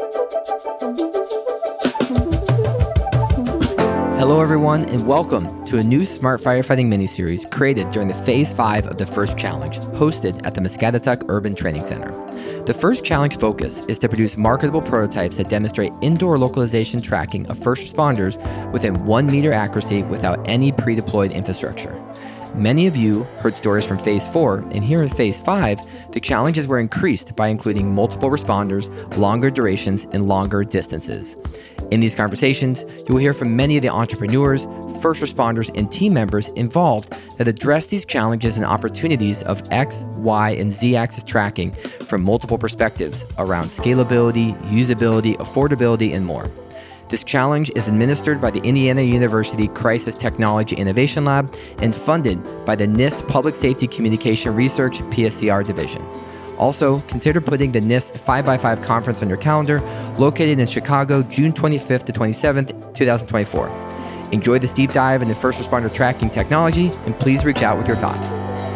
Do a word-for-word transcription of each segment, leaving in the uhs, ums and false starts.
Hello, everyone, and welcome to a new Smart Firefighting miniseries created during the Phase five of the First Challenge, hosted at the Muscatatuck Urban Training Center. The First Challenge focus is to produce marketable prototypes that demonstrate indoor localization tracking of first responders within one meter accuracy without any pre-deployed infrastructure. Many of you heard stories from Phase four, and here in Phase five, the challenges were increased by including multiple responders, longer durations, and longer distances. In these conversations, you will hear from many of the entrepreneurs, first responders, and team members involved that address these challenges and opportunities of X, Y, and Z axis tracking from multiple perspectives around scalability, usability, affordability, and more. This challenge is administered by the Indiana University Crisis Technology Innovation Lab and funded by the NIST Public Safety Communication Research P S C R Division. Also, consider putting the NIST five by five conference on your calendar, located in Chicago, June twenty-fifth to twenty-seventh, twenty twenty-four. Enjoy this deep dive into first responder tracking technology, and please reach out with your thoughts.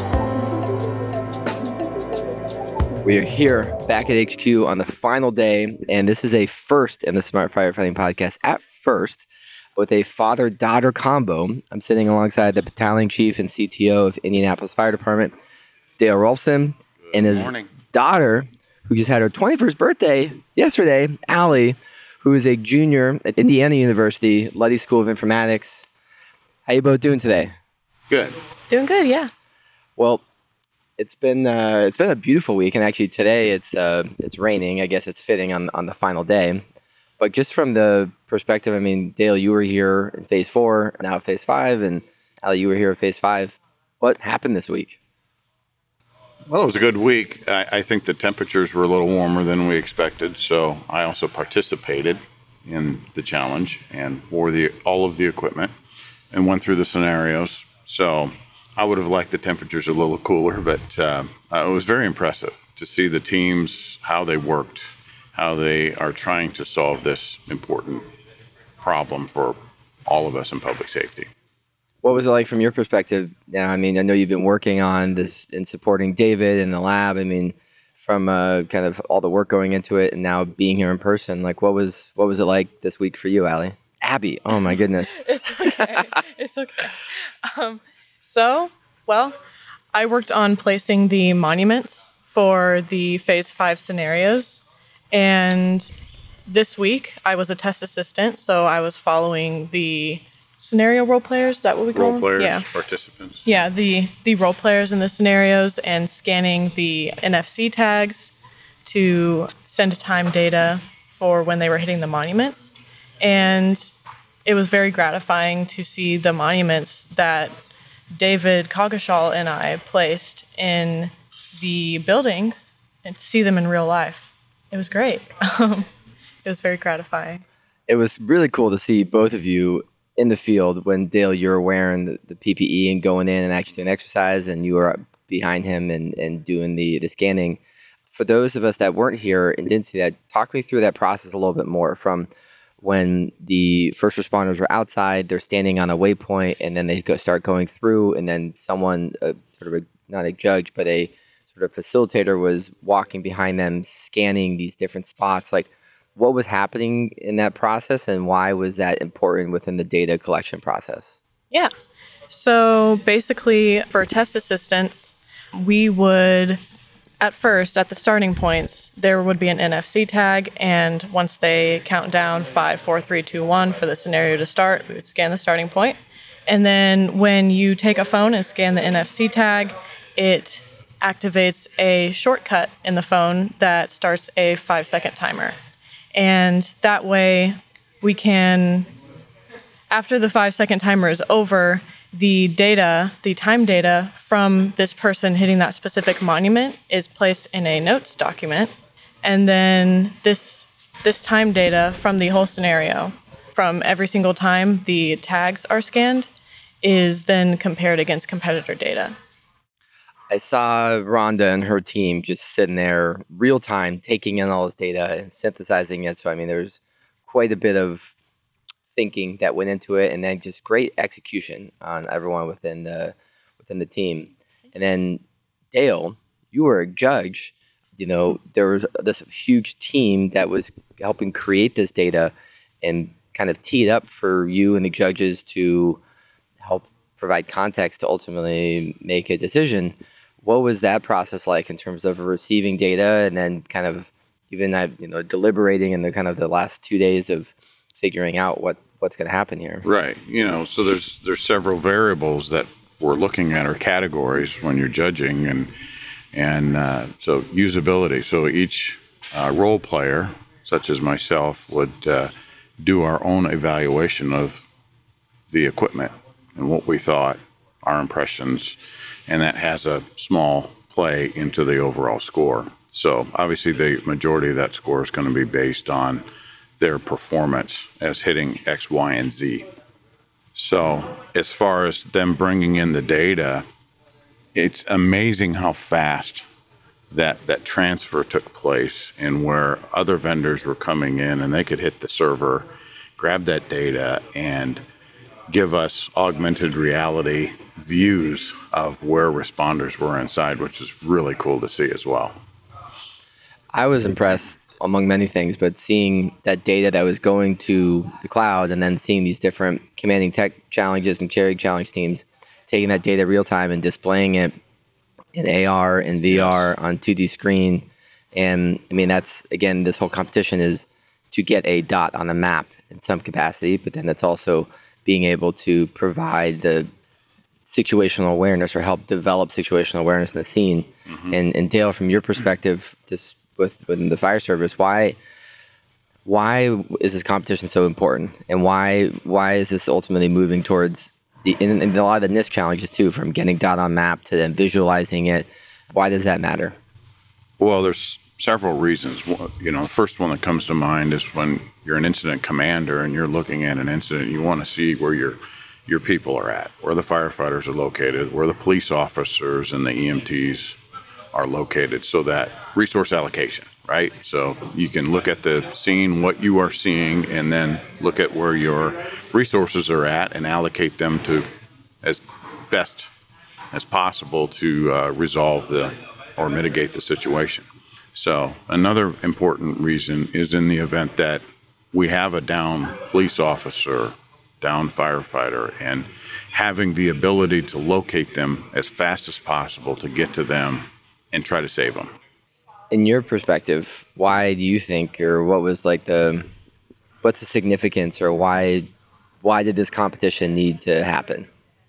We are here back at H Q on the final day, and this is a first in the Smart Firefighting podcast. At first, with a father-daughter combo, I'm sitting alongside the battalion chief and C T O of Indianapolis Fire Department, Dale Rolfson, and his morning. daughter, who just had her twenty-first birthday yesterday, Allie, who is a junior at Indiana University, Luddy School of Informatics. How you both doing today? Good. Doing good, yeah. Well, it's been uh, it's been a beautiful week, and actually today it's uh, it's raining. I guess it's fitting on on the final day. But just from the perspective, I mean, Dale, you were here in Phase Four, now at Phase Five, and Allie, you were here at Phase Five. What happened this week? Well, it was a good week. I, I think the temperatures were a little warmer than we expected, so I also participated in the challenge and wore the all of the equipment and went through the scenarios. So I would have liked the temperatures a little cooler, but uh, uh, it was very impressive to see the teams, how they worked, how they are trying to solve this important problem for all of us in public safety. What was it like from your perspective? Now, I mean, I know you've been working on this and supporting David in the lab. I mean, from uh, kind of all the work going into it and now being here in person, like what was what was it like this week for you, Allie? Abby, oh my goodness. It's okay. It's okay. Um, so, well, I worked on placing the monuments for the Phase five scenarios. And this week, I was a test assistant, so I was following the scenario role players. Is that what we call Role them? players, Yeah. participants. Yeah, the, the role players in the scenarios and scanning the N F C tags to send time data for when they were hitting the monuments. And it was very gratifying to see the monuments that David Coggeshall and I placed in the buildings and to see them in real life. It was great. Um, it was very gratifying. It was really cool to see both of you in the field when, Dale, you were wearing the, the P P E and going in and actually doing exercise, and you were behind him and, and doing the, the scanning. For those of us that weren't here and didn't see that, talk me through that process a little bit more, from when the first responders were outside, they're standing on a waypoint, and then they go, start going through, and then someone, uh, sort of a, not a judge, but a sort of facilitator was walking behind them, scanning these different spots. Like, what was happening in that process, and why was that important within the data collection process? Yeah. So basically, for test assistants, we would, at first, at the starting points, there would be an N F C tag, and once they count down five, four, three, two, one for the scenario to start, we would scan the starting point. And then when you take a phone and scan the N F C tag, it activates a shortcut in the phone that starts a five-second timer. And that way, we can, after the five-second timer is over, the data, the time data from this person hitting that specific monument is placed in a notes document. And then this this time data from the whole scenario, from every single time the tags are scanned, is then compared against competitor data. I saw Rhonda and her team just sitting there real time, taking in all this data and synthesizing it. So, I mean, there's quite a bit of thinking that went into it, and then just great execution on everyone within the within the team. And then, Dale, you were a judge. You know, there was this huge team that was helping create this data and kind of tee it up for you and the judges to help provide context to ultimately make a decision. What was that process like in terms of receiving data and then kind of even uh, you know deliberating in the kind of the last two days of figuring out what, what's going to happen here? Right. You know, so there's there's several variables that we're looking at, or categories when you're judging, and and uh, so usability. So each uh, role player, such as myself, would uh, do our own evaluation of the equipment and what we thought, our impressions, and that has a small play into the overall score. So obviously the majority of that score is going to be based on their performance as hitting X, Y, and Z. So as far as them bringing in the data, it's amazing how fast that, that transfer took place, and where other vendors were coming in and they could hit the server, grab that data, and give us augmented reality views of where responders were inside, which is really cool to see as well. I was impressed, among many things, but seeing that data that was going to the cloud and then seeing these different commanding tech challenges and cherry challenge teams taking that data real time and displaying it in A R and V R yes. on two D screen. And I mean, that's, again, this whole competition is to get a dot on the map in some capacity, but then that's also being able to provide the situational awareness or help develop situational awareness in the scene. Mm-hmm. And, and Dale, from your perspective, just with within the fire service, why why is this competition so important, and why why is this ultimately moving towards the in, in a lot of the N I S T challenges too, from getting dot on map to then visualizing it? Why does that matter? Well, there's several reasons. You know, the first one that comes to mind is when you're an incident commander and you're looking at an incident, you want to see where your your people are at, where the firefighters are located, where the police officers and the E M Ts are located, so that resource allocation, right? So you can look at the scene, what you are seeing, and then look at where your resources are at and allocate them to as best as possible to uh, resolve the or mitigate the situation. So another important reason is in the event that we have a down police officer, down firefighter, and having the ability to locate them as fast as possible to get to them and try to save them. In your perspective, why do you think, or what was like the, what's the significance, or why, why did this competition need to happen?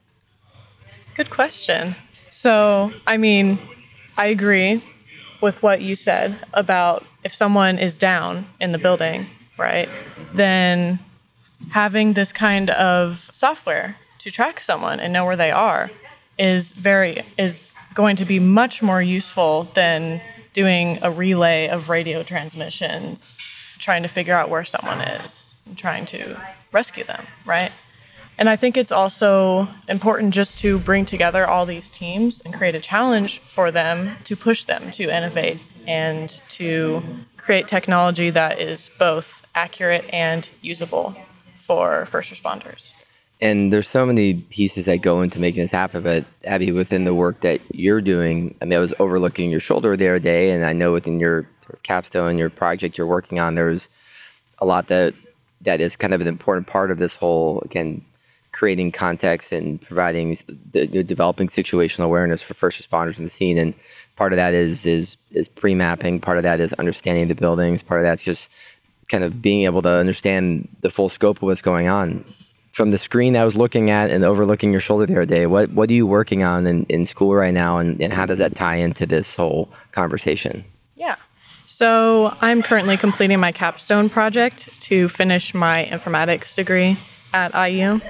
Good question. So, I mean, I agree with what you said about if someone is down in the building, right, then having this kind of software to track someone and know where they are is very is going to be much more useful than doing a relay of radio transmissions, trying to figure out where someone is and trying to rescue them, right? And I think it's also important just to bring together all these teams and create a challenge for them to push them to innovate and to create technology that is both accurate and usable for first responders. And there's so many pieces that go into making this happen, but Abby, within the work that you're doing, I mean, I was overlooking your shoulder the other day, and I know within your capstone, your project you're working on, there's a lot that that is kind of an important part of this whole, again, creating context and providing, the, developing situational awareness for first responders in the scene. And part of that is is is pre-mapping, part of that is understanding the buildings, part of that's just kind of being able to understand the full scope of what's going on. From the screen I was looking at and overlooking your shoulder the other day, what what are you working on in, in school right now, and, and how does that tie into this whole conversation? Yeah. So I'm currently completing my capstone project to finish my informatics degree at I U.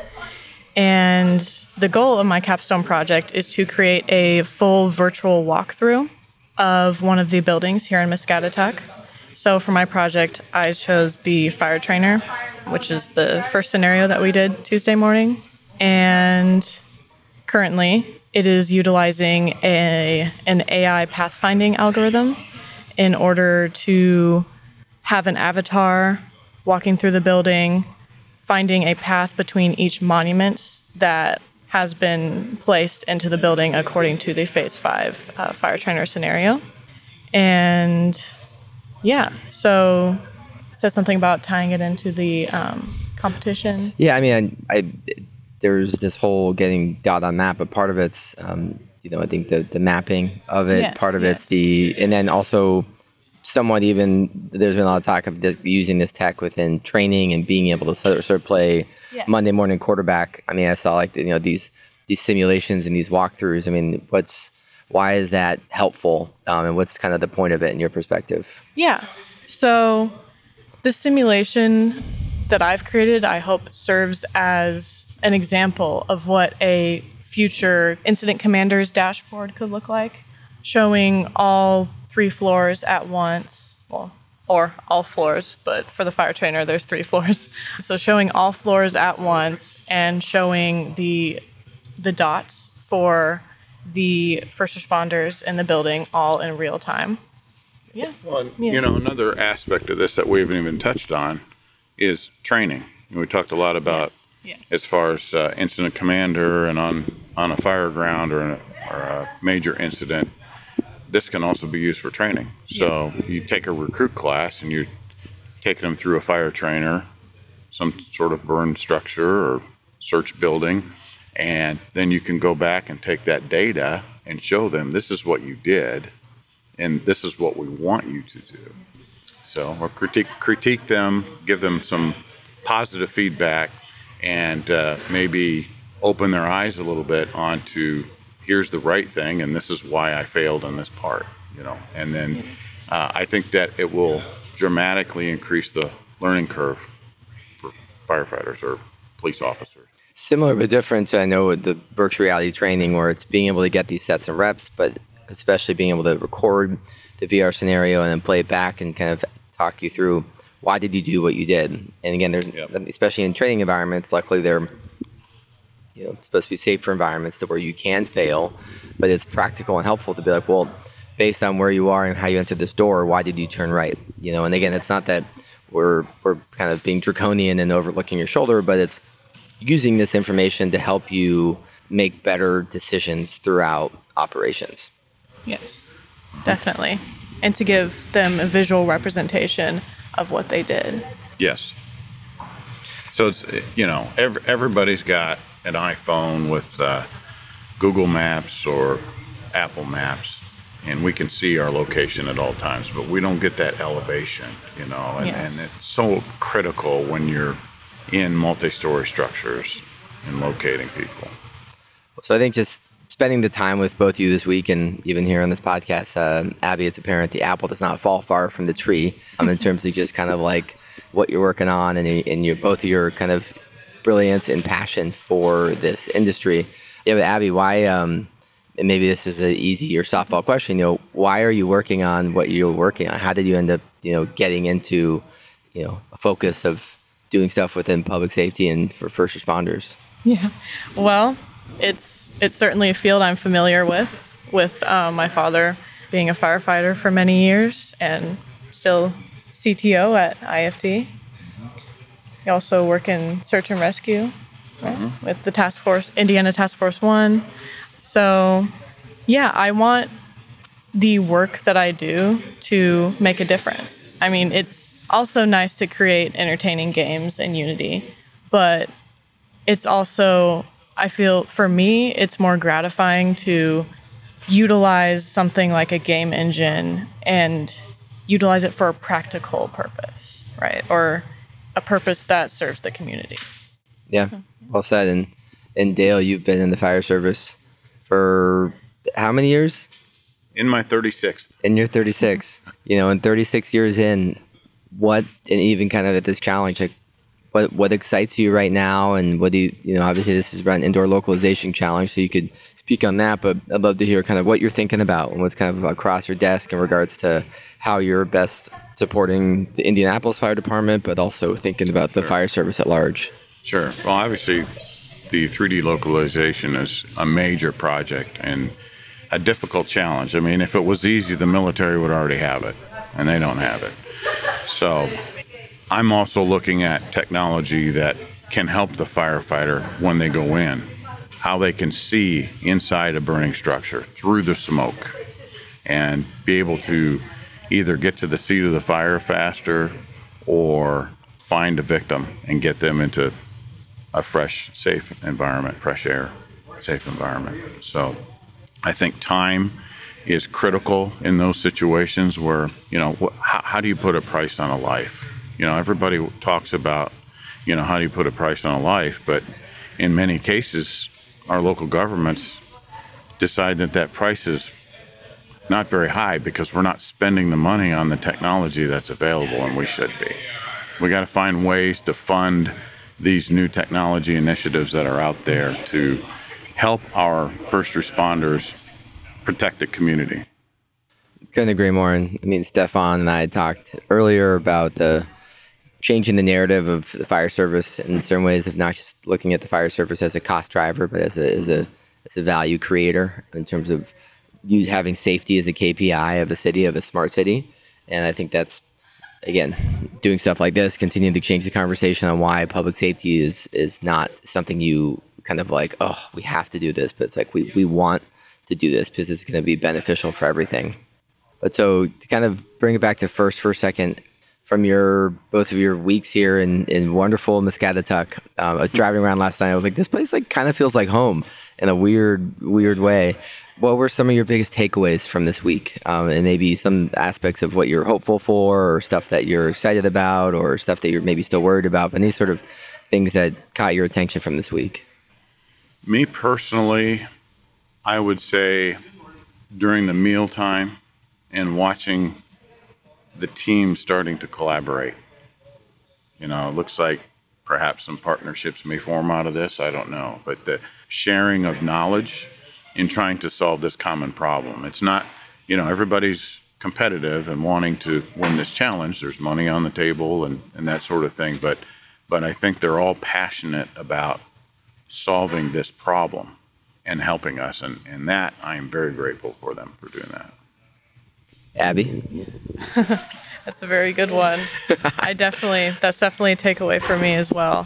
And the goal of my capstone project is to create a full virtual walkthrough of one of the buildings here in Muscatatuck. So for my project, I chose the fire trainer, which is the first scenario that we did Tuesday morning. And currently, it is utilizing a an A I pathfinding algorithm in order to have an avatar walking through the building, finding a path between each monument that has been placed into the building according to the Phase five uh, fire trainer scenario. And yeah, so said something about tying it into the um, competition. Yeah, I mean, I, I there's this whole getting dot on map, but part of it's, um, you know, I think the, the mapping of it, Yes, part of yes. it's the, and then also somewhat even, there's been a lot of talk of this, using this tech within training and being able to sort of, sort of play Yes. Monday morning quarterback. I mean, I saw like, you know, these, these simulations and these walkthroughs. I mean, what's, why is that helpful? Um, and what's kind of the point of it in your perspective? Yeah. So the simulation that I've created, I hope serves as an example of what a future incident commander's dashboard could look like, showing all three floors at once, well, or all floors, but for the fire trainer, there's three floors. So showing all floors at once and showing the the dots for the first responders in the building all in real time. Yeah. Well, Yeah. you know, another aspect of this that we haven't even touched on is training. We talked a lot about Yes, yes. as far as uh, incident commander and on, on a fire ground or, in a, or a major incident. This can also be used for training. So you take a recruit class and you're taking them through a fire trainer, some sort of burn structure or search building, and then you can go back and take that data and show them this is what you did and this is what we want you to do. So or critique critique them, give them some positive feedback, and uh, maybe open their eyes a little bit onto here's the right thing and this is why I failed on this part, you know. And then uh, I think that it will dramatically increase the learning curve for firefighters or police officers. Similar but different, I know, with the virtual reality training where it's being able to get these sets and reps, but especially being able to record the V R scenario and then play it back and kind of talk you through why did you do what you did. And again, there's Yep. especially in training environments, luckily they're you know supposed to be safer environments to where you can fail, but it's practical and helpful to be like, well, based on where you are and how you entered this door, why did you turn right? You know, and again, it's not that we're we're kind of being draconian and overlooking your shoulder, but it's using this information to help you make better decisions throughout operations. Yes, definitely. And to give them a visual representation of what they did. Yes. So it's, you know, every, everybody's got an iPhone with uh, Google Maps or Apple Maps, and we can see our location at all times, but we don't get that elevation, you know, and, Yes. and it's so critical when you're in multi-story structures and locating people. So I think just spending the time with both you this week and even here on this podcast, uh, Abby, it's apparent the apple does not fall far from the tree um, in terms of just kind of like what you're working on and, and your, both of your kind of brilliance and passion for this industry. Yeah, but Abby, why, um, and maybe this is an easy or softball question, you know, why are you working on what you're working on? How did you end up, you know, getting into, you know, a focus of doing stuff within public safety and for first responders? Yeah. Well, it's it's certainly a field I'm familiar with, with um, my father being a firefighter for many years and still C T O at I F T. I also work in search and rescue, right, mm-hmm. with the task force, Indiana Task Force One. So, yeah, I want the work that I do to make a difference. I mean, it's also nice to create entertaining games in Unity, but it's also, I feel, for me, it's more gratifying to utilize something like a game engine and utilize it for a practical purpose, right? Or a purpose that serves the community. Yeah, well said. And, and Dale, you've been in the fire service for how many years? In my thirty-sixth. In your thirty-six. You know, and thirty-six years in, what, and even kind of at this challenge, like, what what excites you right now, and what do you, you know, obviously this is an indoor localization challenge, so you could speak on that, but I'd love to hear kind of what you're thinking about and what's kind of across your desk in regards to how you're best supporting the Indianapolis Fire Department, but also thinking about the fire service at large. Sure. Well, obviously, the three D localization is a major project and a difficult challenge. I mean, if it was easy, the military would already have it, and they don't have it. So I'm also looking at technology that can help the firefighter when they go in, how they can see inside a burning structure through the smoke and be able to either get to the seat of the fire faster or find a victim and get them into a fresh, safe environment, fresh air, safe environment. So I think time is critical in those situations where, you know, wh- how, how do you put a price on a life? You know, everybody talks about, you know, how do you put a price on a life? But in many cases, our local governments decide that that price is not very high because we're not spending the money on the technology that's available, and we should be. We got to find ways to fund these new technology initiatives that are out there to help our first responders protect the community. Couldn't agree more. And I mean, Stefan and I had talked earlier about the changing the narrative of the fire service in certain ways, of not just looking at the fire service as a cost driver, but as a as a as a value creator in terms of you having safety as a K P I of a city, of a smart city. And I think that's, again, doing stuff like this, continuing to change the conversation on why public safety is is not something you kind of like, oh, we have to do this, but it's like we we want to do this because it's going to be beneficial for everything. But so to kind of bring it back to first for a second, from your both of your weeks here in, in wonderful Muscatatuck, um, I was driving around last night. I was like, this place like kind of feels like home in a weird, weird way. What were some of your biggest takeaways from this week? Um, and maybe some aspects of what you're hopeful for, or stuff that you're excited about, or stuff that you're maybe still worried about, but any sort of things that caught your attention from this week? Me personally, I would say during the mealtime and watching the team starting to collaborate. You know, it looks like perhaps some partnerships may form out of this. I don't know. But the sharing of knowledge in trying to solve this common problem. It's not, you know, everybody's competitive and wanting to win this challenge. There's money on the table and, and that sort of thing. But, but I think they're all passionate about solving this problem and helping us. And, and that, I am very grateful for them for doing that. Abby? That's a very good one. I definitely, that's definitely a takeaway for me as well.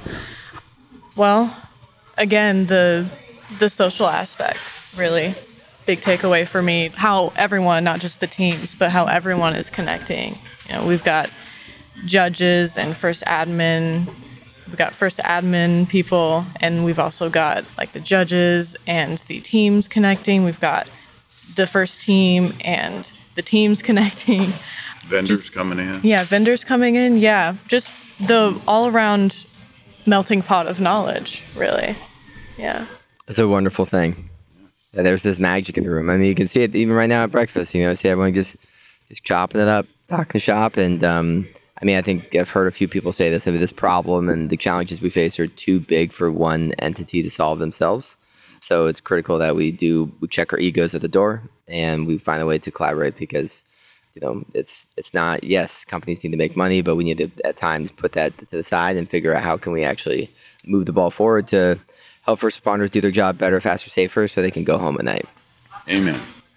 Well, again, the the social aspect is really big takeaway for me. How everyone, not just the teams, but how everyone is connecting. You know, we've got judges and first admin. We've got first admin people, and we've also got like the judges and the teams connecting. We've got the first team and the teams connecting. Vendors Just, coming in. Yeah, vendors coming in. Yeah, just the all-around melting pot of knowledge, really. Yeah. It's a wonderful thing. Yeah, there's this magic in the room. I mean, you can see it even right now at breakfast. You know, see everyone just just chopping it up, talking shop. And um, I mean, I think I've heard a few people say this. I mean, this problem and the challenges we face are too big for one entity to solve themselves. So it's critical that we do we check our egos at the door and we find a way to collaborate, because you know it's it's not, yes, companies need to make money, but we need to at times put that to the side and figure out how can we actually move the ball forward to help first responders do their job better, faster, safer, so they can go home at night. Amen.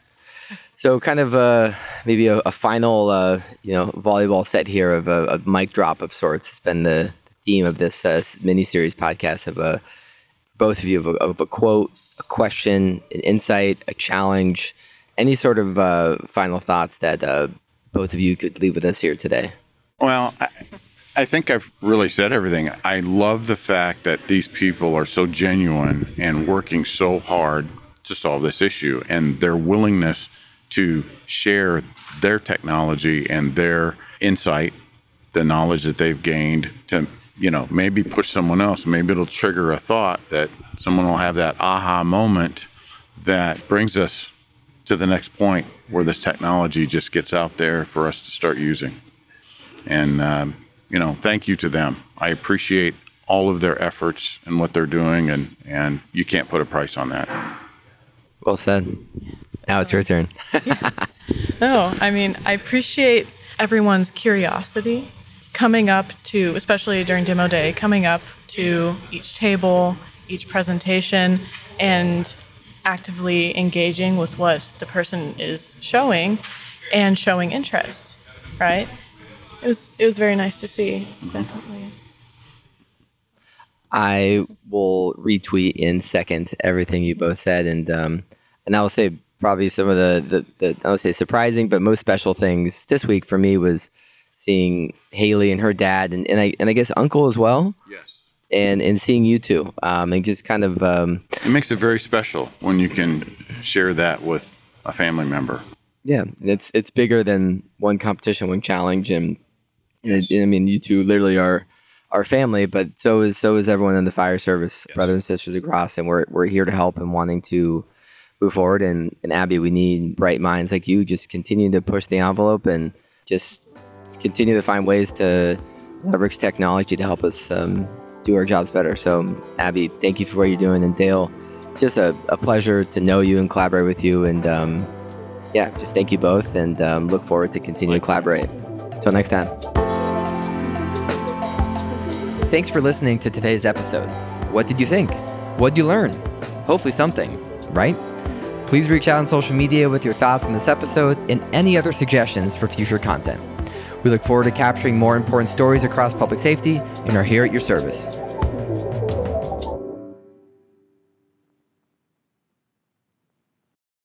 So kind of uh, maybe a, a final uh, you know volleyball set here of a, a mic drop of sorts. It's been the theme of this uh, mini-series podcast of a both of you of a, of a quote, a question, an insight, a challenge, any sort of uh, final thoughts that uh, both of you could leave with us here today. Well, I, I think I've really said everything. I love the fact that these people are so genuine and working so hard to solve this issue, and their willingness to share their technology and their insight, the knowledge that they've gained, to, you know, maybe push someone else. Maybe it'll trigger a thought that someone will have that aha moment that brings us to the next point where this technology just gets out there for us to start using. And, um, you know, thank you to them. I appreciate all of their efforts and what they're doing, and, and you can't put a price on that. Well said. Now it's your turn. No, I mean, I appreciate everyone's curiosity coming up to, especially during demo day, coming up to each table, each presentation, and actively engaging with what the person is showing and showing interest, right? It was it was very nice to see, definitely. I will retweet in second everything you both said, and um, and I will say probably some of the, the, the I would say surprising but most special things this week for me was seeing Haley and her dad, and, and I and I guess uncle as well. Yes. And and seeing you two, um, and just kind of um, It makes it very special when you can share that with a family member. yeah, it's it's bigger than one competition, one challenge, and, and it, I mean, you two literally are our family, but so is so is everyone in the fire service, Yes. brothers and sisters across, and we're we're here to help and wanting to move forward. And, and Abby, we need bright minds like you, just continue to push the envelope and just continue to find ways to leverage technology to help us um, do our jobs better. So, Abby, thank you for what you're doing, and Dale, just a, a pleasure to know you and collaborate with you. And um, yeah, just thank you both, and um, look forward to continue to collaborate. Until next time. Thanks for listening to today's episode. What did you think? What did you learn? Hopefully something, right? Please reach out on social media with your thoughts on this episode and any other suggestions for future content. We look forward to capturing more important stories across public safety and are here at your service.